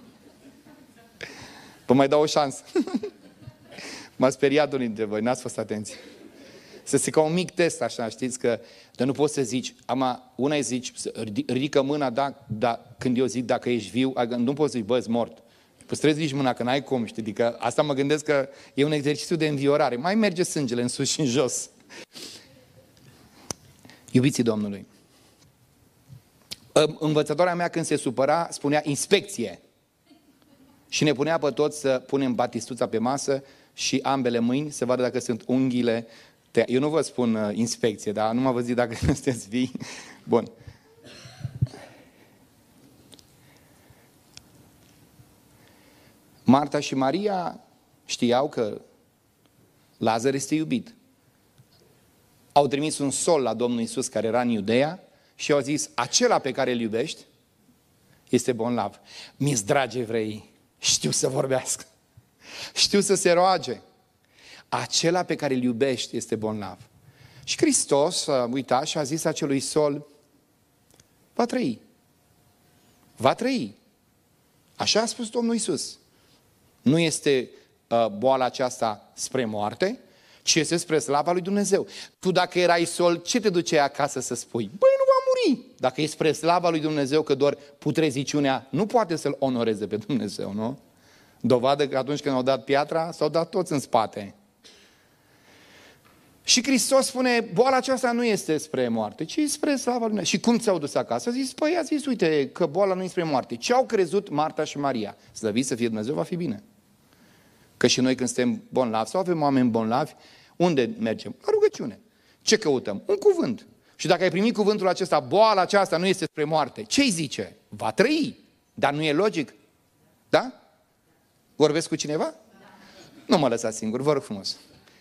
Vă mai dau o șansă. M-a speriat unul dintre voi, n-ați fost atenți. Să se ca un mic test așa, știți că, dar nu poți să zici, una îi zici, ridică mâna, da, când eu zic dacă ești viu, nu poți să zici, bă, mort. Păi trebuie să ridici mâna, că n-ai cum, știi, adică asta mă gândesc că e un exercițiu de înviorare. Mai merge sângele în sus și în jos. Iubiții Domnului, învățătoarea mea când se supăra spunea inspecție. Și ne punea pe toți să punem batistuța pe masă și ambele mâini să vadă dacă sunt unghiile. Eu nu vă spun inspecție, dar nu mă vă zic dacă sunteți vii. Bun. Marta și Maria știau că Lazar este iubit. Au trimis un sol la Domnul Iisus care era în Iudeea și au zis, acela pe care îl iubești este bolnav. Mi-s dragi evrei, știu să vorbească, știu să se roage. Acela pe care îl iubești este bolnav. Și Hristos a uitat și a zis acelui sol, va trăi. Va trăi. Așa a spus Domnul Iisus. Nu este boala aceasta spre moarte, ci este spre slava lui Dumnezeu. Tu dacă erai sol, ce te duceai acasă să spui? Băi, nu va muri. Dacă e spre slava lui Dumnezeu, că doar putreziciunea nu poate să-L onoreze pe Dumnezeu, nu? Dovadă că atunci când au dat piatra, s-au dat toți în spate. Și Hristos spune, boala aceasta nu este spre moarte, ci spre slava lui Dumnezeu. Și cum ți-au dus acasă? A zis, uite, că boala nu e spre moarte. Ce au crezut Marta și Maria? Slăvit să fie Dumnezeu, va fi bine. Că și noi când suntem bolnavi sau avem oameni bolnavi, unde mergem? La rugăciune. Ce căutăm? Un cuvânt. Și dacă ai primit cuvântul acesta, boala aceasta nu este spre moarte, ce-i zice? Va trăi. Dar nu e logic? Da? Vorbesc cu cineva? Da. Nu mă lăsați singur, vă rog frumos.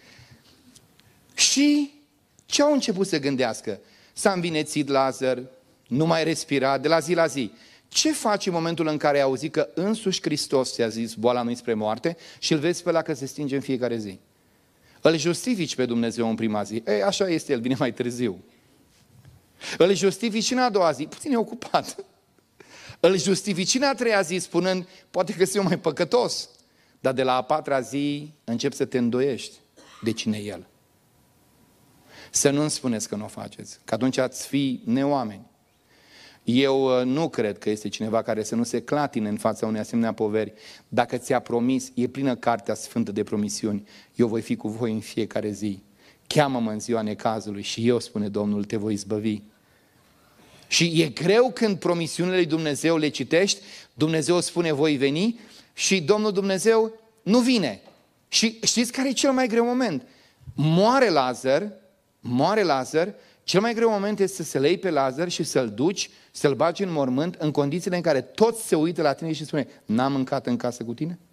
Și ce au început să gândească? S-a învinețit Lazar, nu mai respira, de la zi la zi. Ce faci în momentul în care ai auzit că însuși Hristos ți-a zis boala nu-i spre moarte și îl vezi pe ăla că se stinge în fiecare zi? Îl justifici pe Dumnezeu în prima zi. Ei, așa este, el vine mai târziu. Îl justifici în a doua zi, puțin e ocupat. Îl justifici în a treia zi spunând, poate că sunt eu mai păcătos. Dar de la a patra zi începi să te îndoiești de cine e el. Să nu-mi spuneți că nu o faceți, că atunci ați fi neoameni. Eu nu cred că este cineva care să nu se clatine în fața unei asemenea poveri. Dacă ți-a promis, e plină cartea sfântă de promisiuni, eu voi fi cu voi în fiecare zi. Cheamă-mă în ziua necazului și eu, spune Domnul, te voi izbăvi. Și e greu când promisiunile lui Dumnezeu le citești, Dumnezeu spune voi veni și Domnul Dumnezeu nu vine. Și știți care e cel mai greu moment? Moare Lazar, cel mai greu moment este să se lei pe Lazar și să-l duci, să-l bagi în mormânt în condițiile în care toți se uită la tine și spune, n-am mâncat în casă cu tine?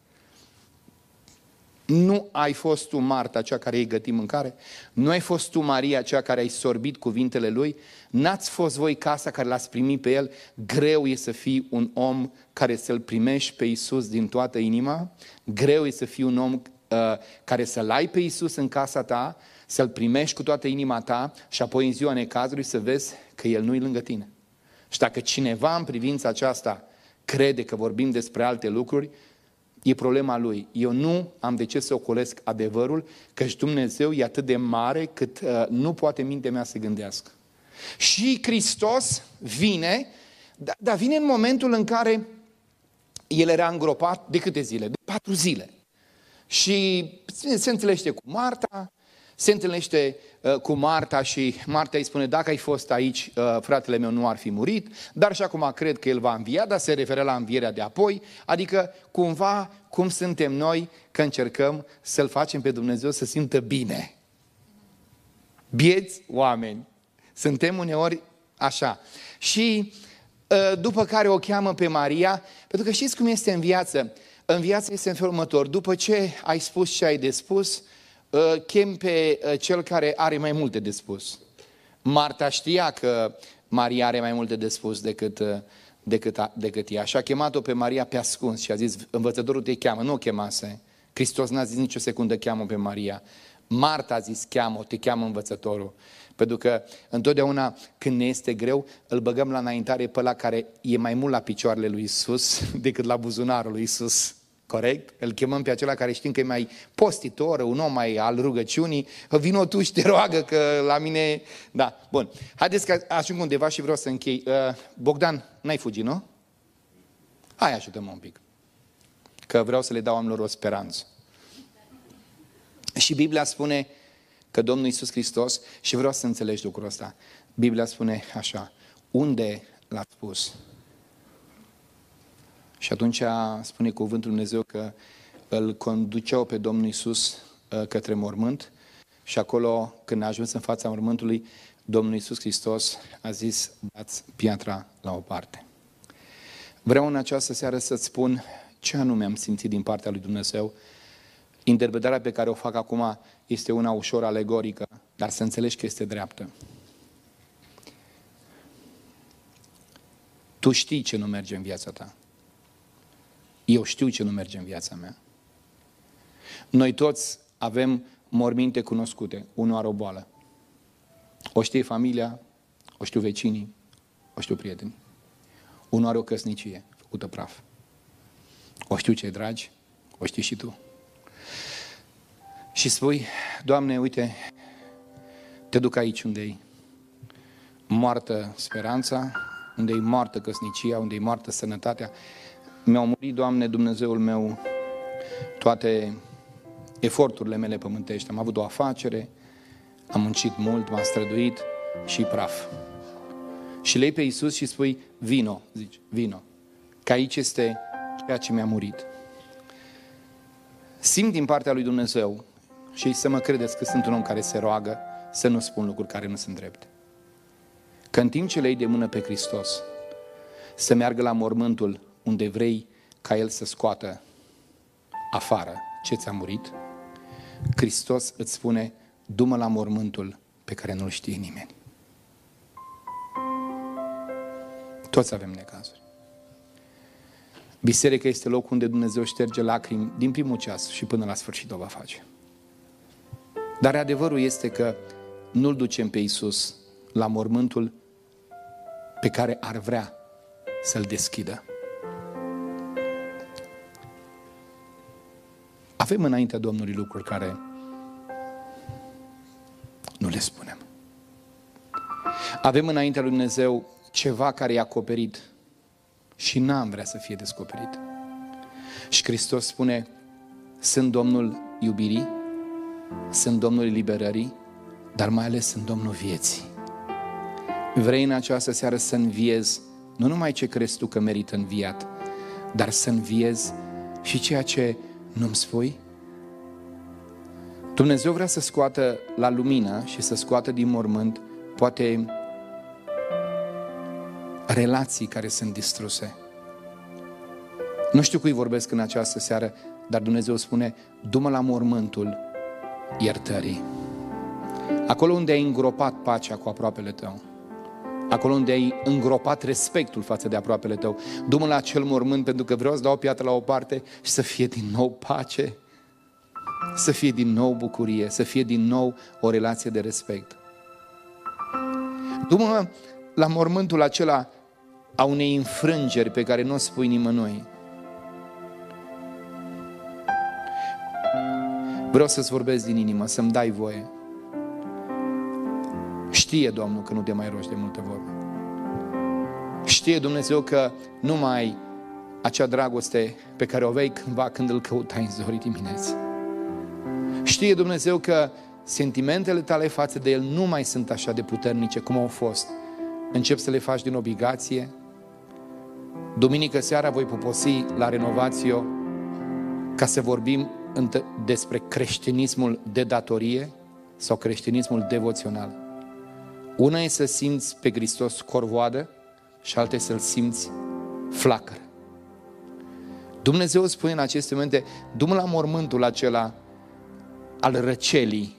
Nu ai fost tu Marta, cea care îi găti mâncare? Nu ai fost tu Maria, cea care ai sorbit cuvintele lui? N-ați fost voi casa care l-ați primit pe el? Greu e să fii un om care să-l primești pe Iisus din toată inima? Greu e să fii un om care să-l ai pe Iisus în casa ta, să-l primești cu toată inima ta și apoi în ziua necazului să vezi că el nu-i lângă tine. Și dacă cineva în privința aceasta crede că vorbim despre alte lucruri, e problema lui. Eu nu am de ce să ocolesc adevărul, căci Dumnezeu e atât de mare cât nu poate mintea mea să gândească. Și Hristos vine, dar vine în momentul în care el era îngropat de câte zile? De 4 zile. Și se întâlnește cu Marta, și Marta îi spune, dacă ai fost aici, fratele meu nu ar fi murit, dar și acum cred că el va învia, dar se referă la învierea de apoi, adică cumva cum suntem noi că încercăm să-L facem pe Dumnezeu să simtă bine. Bieți oameni, suntem uneori așa. Și după care o cheamă pe Maria, pentru că știți cum este în viață? În viață este în felul următor, după ce ai spus ce ai de spus, chem pe cel care are mai multe de spus. Marta știa că Maria are mai multe de spus decât ea. Și a chemat-o pe Maria pe ascuns și a zis, învățătorul te cheamă, nu o chemase. Hristos n-a zis nicio secundă, cheamă pe Maria. Marta a zis, cheamă, te cheamă învățătorul. Pentru că întotdeauna când ne este greu, îl băgăm la înaintare pe ăla care e mai mult la picioarele lui Iisus decât la buzunarul lui Iisus. Corect? Îl chemăm pe acela care știm că e mai postitor, un om mai al rugăciunii. Vino tu și te roagă că la mine... Da, bun. Haideți că ajung undeva și vreau să închei. Bogdan, n-ai fugit, nu? Hai, ajută-mă un pic. Că vreau să le dau oamenilor o speranță. Și Biblia spune că Domnul Iisus Hristos, și vreau să înțelegi lucrul ăsta, Biblia spune așa, unde l-a spus? Și atunci spune cuvântul Dumnezeu că îl conduceau pe Domnul Iisus către mormânt și acolo, când a ajuns în fața mormântului, Domnul Iisus Hristos a zis, dați piatra la o parte. Vreau în această seară să-ți spun ce anume am simțit din partea lui Dumnezeu. Interpretarea pe care o fac acum este una ușor alegorică, dar să înțelegi că este dreaptă. Tu știi ce nu merge în viața ta. Eu știu ce nu merge în viața mea. Noi toți avem morminte cunoscute. Unul are o boală. O știe familia, o știu vecinii, o știu prietenii. Unul are o căsnicie făcută praf. O știu cei dragi, o știi și tu. Și spui, Doamne, uite, te duc aici unde-i moartă speranța, unde-i moartă căsnicia, unde-i moartă sănătatea. Mi-au murit, Doamne, Dumnezeul meu, toate eforturile mele pământești. Am avut o afacere, am muncit mult, m-am străduit și praf. Și lei pe Iisus și spui, vino, zici, vino, că aici este ceea ce mi-a murit. Simt din partea lui Dumnezeu și să mă credeți că sunt un om care se roagă să nu spun lucruri care nu sunt drepte. Că în timp ce le iei de mână pe Hristos, să meargă la mormântul unde vrei ca El să scoată afară ce ți-a murit, Hristos îți spune, du-mă la mormântul pe care nu-l știe nimeni. Toți avem necazuri. Biserica este locul unde Dumnezeu șterge lacrimi din primul ceas și până la sfârșit o va face. Dar adevărul este că nu-L ducem pe Iisus la mormântul pe care ar vrea să-L deschidă. Avem înaintea Domnului lucruri care nu le spunem. Avem înaintea lui Dumnezeu ceva care e acoperit și n-am vrea să fie descoperit. Și Hristos spune, sunt Domnul iubirii, sunt Domnul eliberării, dar mai ales sunt Domnul vieții. Vrei în această seară să înviezi nu numai ce crezi tu că merită înviat, dar să înviezi și ceea ce nu-mi spui? Dumnezeu vrea să scoată la lumină și să scoată din mormânt poate relații care sunt distruse. Nu știu cui vorbesc în această seară, dar Dumnezeu spune, du-mă la mormântul iertării. Acolo unde ai îngropat pacea cu aproapele tău, acolo unde ai îngropat respectul față de aproapele tău, du-mă la acel mormânt pentru că vreau să dau o piatră la o parte și să fie din nou pace, să fie din nou bucurie, să fie din nou o relație de respect. Du-mă la mormântul acela a unei înfrângeri pe care nu o spui nimănui. Vreau să-ți vorbesc din inimă, să-mi dai voie. Știe Domnul că nu te mai rogi de multe vorbe. Știe Dumnezeu că nu mai ai acea dragoste pe care o aveai cândva când îl căutai în zorii dimineții. Știe Dumnezeu că sentimentele tale față de El nu mai sunt așa de puternice cum au fost. Începi să le faci din obligație. Duminică seara voi poposi la Renovatio ca să vorbim despre creștinismul de datorie sau creștinismul devoțional. Una e să simți pe Hristos corvoadă și alta e să-L simți flacără. Dumnezeu spune în aceste momente, du-mă la mormântul acela al răcelii,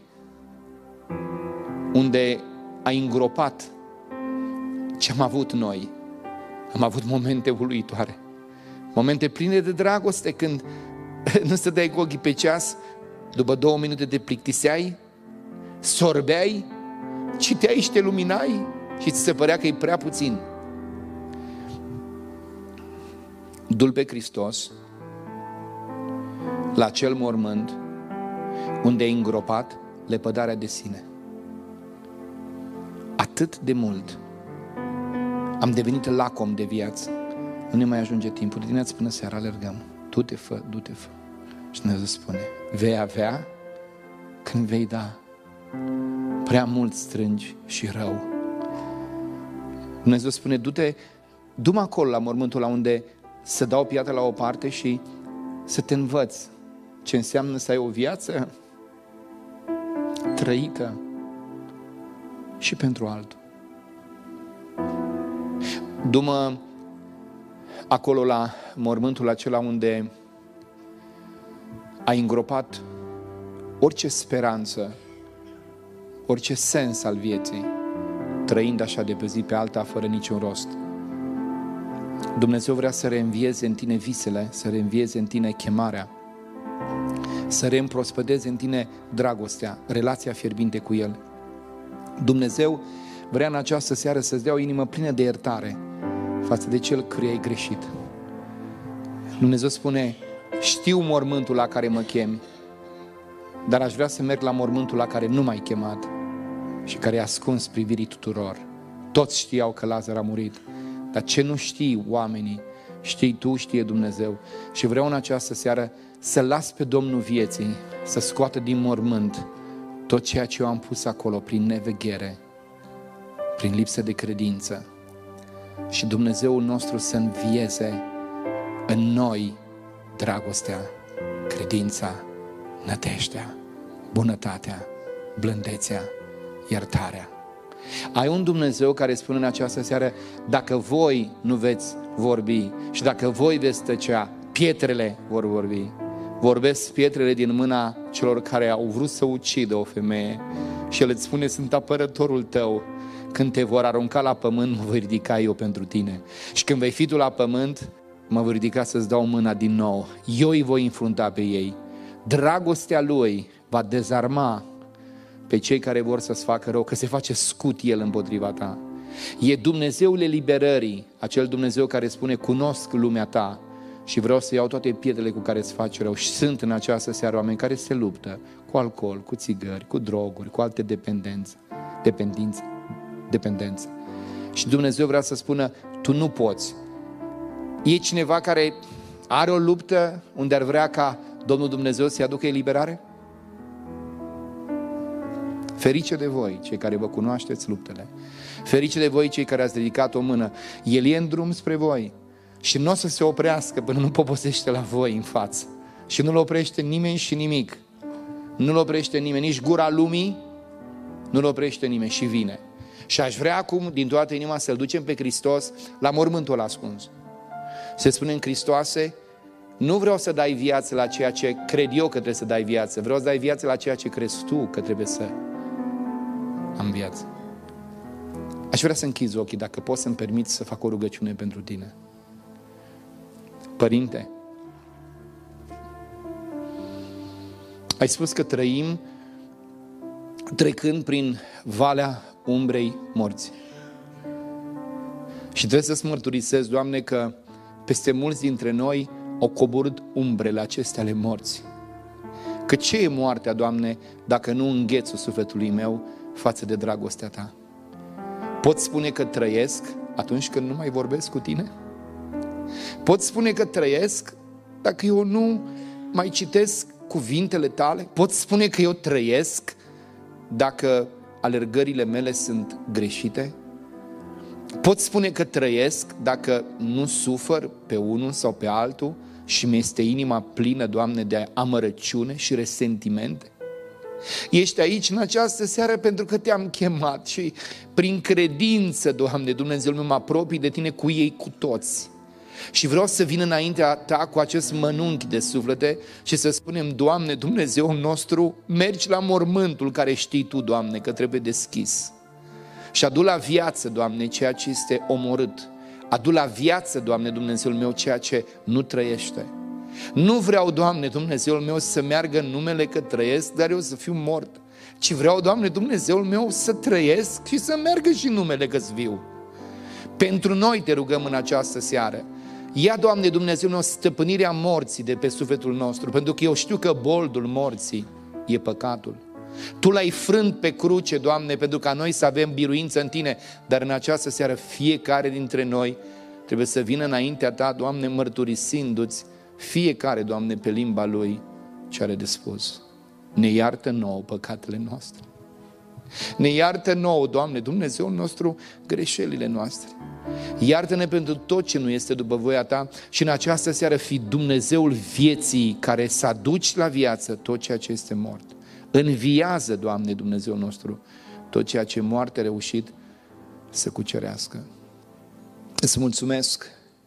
unde ai îngropat ce am avut noi. Am avut momente uluitoare, momente pline de dragoste, când nu stăteai cu ochii pe ceas, după 2 minute te plictiseai, sorbeai, citeai și te luminai și ți se părea că e prea puțin. Du-L pe Hristos la acel mormânt unde ai îngropat lepădarea de sine. Atât de mult am devenit lacom de viață, nu ne mai ajunge timpul, de dimineață până seara alergăm. Du-te, fă. Și Dumnezeu spune, vei avea când vei da. Prea mult strângi și rău. Dumnezeu spune, du-mă acolo la mormântul la unde să dau piatra la o parte și să te învăț ce înseamnă să ai o viață trăită și pentru altul. Du-mă acolo la mormântul acela unde ai îngropat orice speranță orice sens al vieții, trăind așa de pe zi pe alta, fără niciun rost. Dumnezeu vrea să reînvieze în tine visele, să reînvieze în tine chemarea, să reîmprospăteze în tine dragostea, relația fierbinte cu El. Dumnezeu vrea în această seară să-ți dea o inimă plină de iertare față de cel căruia ai greșit. Dumnezeu spune, știu mormântul la care mă chemi, dar aș vrea să merg la mormântul la care nu m-ai chemat și care e ascuns privirii tuturor. Toți știau că Lazar a murit, dar ce nu știi oamenii, știi tu, știe Dumnezeu. Și vreau în această seară să las pe Domnul vieții să scoată din mormânt tot ceea ce eu am pus acolo prin neveghere, prin lipsă de credință. Și Dumnezeul nostru să învieze în noi dragostea, credința, nădejdea, bunătatea, blândețea, iertarea. Ai un Dumnezeu care spune în această seară, dacă voi nu veți vorbi și dacă voi veți tăcea, pietrele vor vorbi. Vorbesc pietrele din mâna celor care au vrut să ucidă o femeie și El îți spune, sunt apărătorul tău. Când te vor arunca la pământ, mă voi ridica eu pentru tine. Și când vei fi tu la pământ, mă voi ridica să-ți dau mâna din nou. Eu îi voi înfrunta pe ei. Dragostea Lui va dezarma pe cei care vor să-ți facă rău, că se face scut El împotriva ta. E Dumnezeul eliberării, acel Dumnezeu care spune, cunosc lumea ta și vreau să iau toate pietrele cu care îți faci rău. Și sunt în această seară oameni care se luptă cu alcool, cu țigări, cu droguri, cu alte dependențe. Și Dumnezeu vrea să spună, tu nu poți. E cineva care are o luptă unde ar vrea ca Domnul Dumnezeu să-i aducă eliberare? Ferice de voi, cei care vă cunoașteți luptele. Ferice de voi, cei care ați ridicat o mână. El e în drum spre voi și nu o să se oprească până nu poposește la voi în față. Și nu-l oprește nimeni și nimic. Nu-l oprește nimeni, nici gura lumii, nu-l oprește nimeni și vine. Și aș vrea acum, din toată inima, să-L ducem pe Hristos la mormântul ascuns. Se spune în Hristoase, nu vreau să dai viață la ceea ce cred eu că trebuie să dai viață, vreau să dai viață la ceea ce crezi tu că trebuie să am viață. Aș vrea să închizi ochii, dacă poți să-mi permiți să fac o rugăciune pentru tine. Părinte, ai spus că trăim trecând prin valea umbrei morții. Și trebuie să-ți mărturisesc, Doamne, că peste mulți dintre noi au coborât umbrele acestea ale morții. Că ce e moartea, Doamne, dacă nu înghețul sufletului meu față de dragostea Ta? Pot spune că trăiesc atunci când nu mai vorbesc cu Tine? Pot spune că trăiesc dacă eu nu mai citesc cuvintele Tale? Pot spune că eu trăiesc dacă alergările mele sunt greșite? Pot spune că trăiesc dacă nu sufăr pe unul sau pe altul și mi-este inima plină, Doamne, de amărăciune și resentimente? Ești aici în această seară pentru că Te-am chemat și prin credință, Doamne, Dumnezeul meu, mă apropii de Tine cu ei cu toți. Și vreau să vin înaintea Ta cu acest mănunchi de suflete și să spunem, Doamne, Dumnezeul nostru, mergi la mormântul care știi Tu, Doamne, că trebuie deschis. Și adu la viață, Doamne, ceea ce este omorât. Adu la viață, Doamne, Dumnezeul meu, ceea ce nu trăiește. Nu vreau, Doamne, Dumnezeul meu, să meargă în numele că trăiesc, dar eu să fiu mort. Ci vreau, Doamne, Dumnezeul meu, să trăiesc și să meargă și numele că-s viu. Pentru noi Te rugăm în această seară. Ia, Doamne, Dumnezeul meu, stăpânirea morții de pe sufletul nostru, pentru că eu știu că boldul morții e păcatul. Tu L-ai frânt pe cruce, Doamne, pentru ca noi să avem biruință în Tine, dar în această seară fiecare dintre noi trebuie să vină înaintea Ta, Doamne, mărturisindu-ți fiecare, Doamne, pe limba lui ce are de spus. Ne iartă nouă păcatele noastre. Ne iartă nouă, Doamne, Dumnezeul nostru, greșelile noastre. Iartă-ne pentru tot ce nu este după voia Ta și în această seară fi Dumnezeul vieții care să aduci la viață tot ceea ce este mort. Înviază, Doamne, Dumnezeul nostru, tot ceea ce moarte a reușit să cucerească. Îți mulțumesc,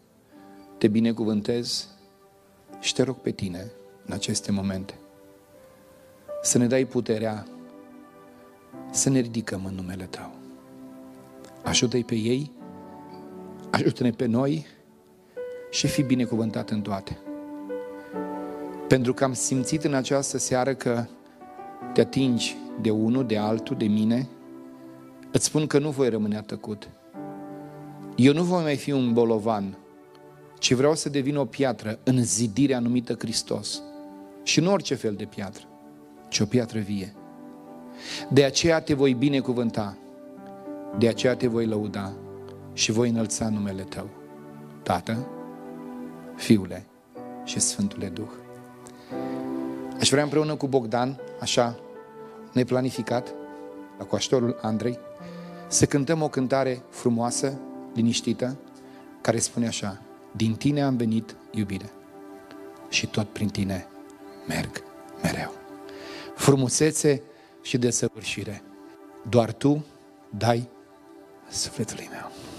Te binecuvântez și Te rog pe Tine în aceste momente să ne dai puterea să ne ridicăm în numele Tău. Ajută-i pe ei, ajută-ne pe noi și fii binecuvântat în toate. Pentru că am simțit în această seară că te atingi de unul, de altul, de mine, îți spun că nu voi rămâne tăcut. Eu nu voi mai fi un bolovan, ci vreau să devin o piatră în zidirea numită Hristos. Și nu orice fel de piatră, ci o piatră vie. De aceea te voi binecuvânta, de aceea te voi lăuda și voi înălța numele Tău, Tată, Fiule și Sfântule Duh. Aș vrea împreună cu Bogdan, așa neplanificat, cu ajutorul Andrei, să cântăm o cântare frumoasă, liniștită, care spune așa: din Tine am venit, iubire, și tot prin Tine merg mereu. Frumusețe și desăvârșire doar Tu dai sufletului meu.